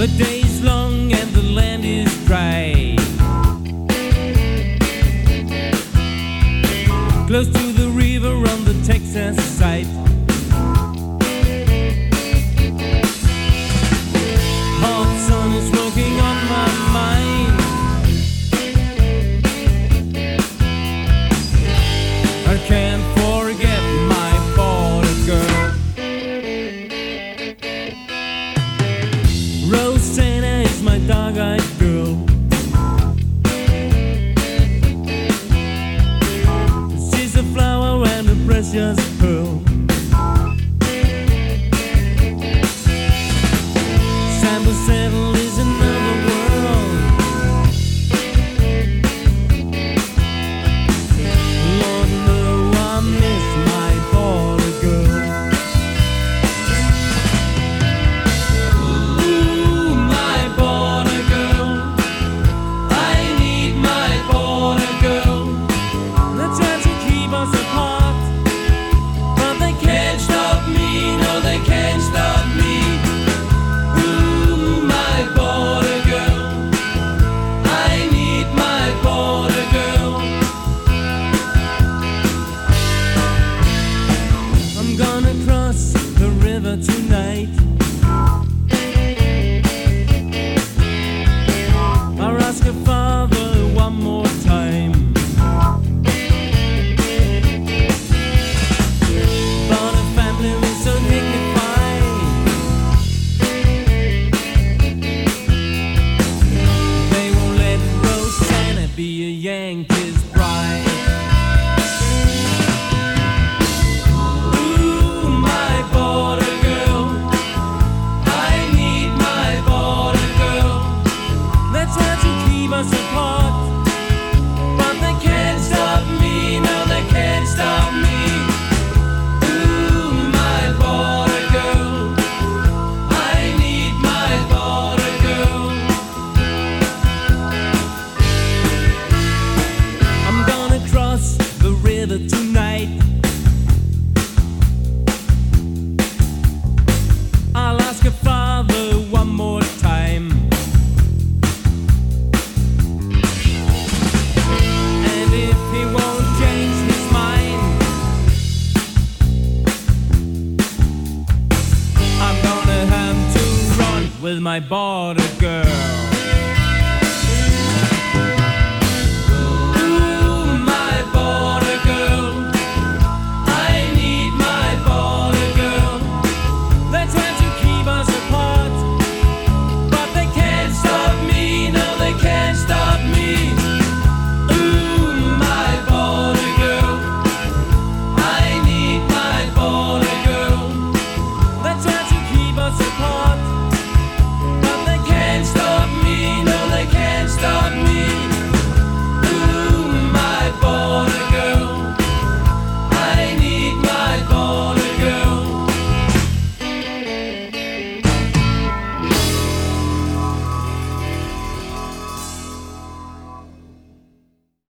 The day's long and the land is dry. Close to the river on the Texas side. Hot sun is working on my mind. I can't forget my border girl. Rosanna is my dog-eyed girl. She's a flower and a precious pearl. Samba Saddle is another world. Lord, no, I miss my border girl. Ooh, my border girl. I need my border girl. They try to keep us apart, but they can't stop me. No, they can't stop me. Ooh, my border girl. I need my border girl. I'm gonna cross the river tonight. I'll ask her father one more time. But a family is so dignified. They won't let Rosanna be a Yankees bride. Ooh, my border girl. I need my border girl. They try to keep us apart, but they can't stop me. No, they can't stop me. Ooh, my border girl. I need my border girl. I'm gonna cross the river tonight. I'll ask her father one more time. And if he won't change his mind, I'm gonna have to run with my border girl.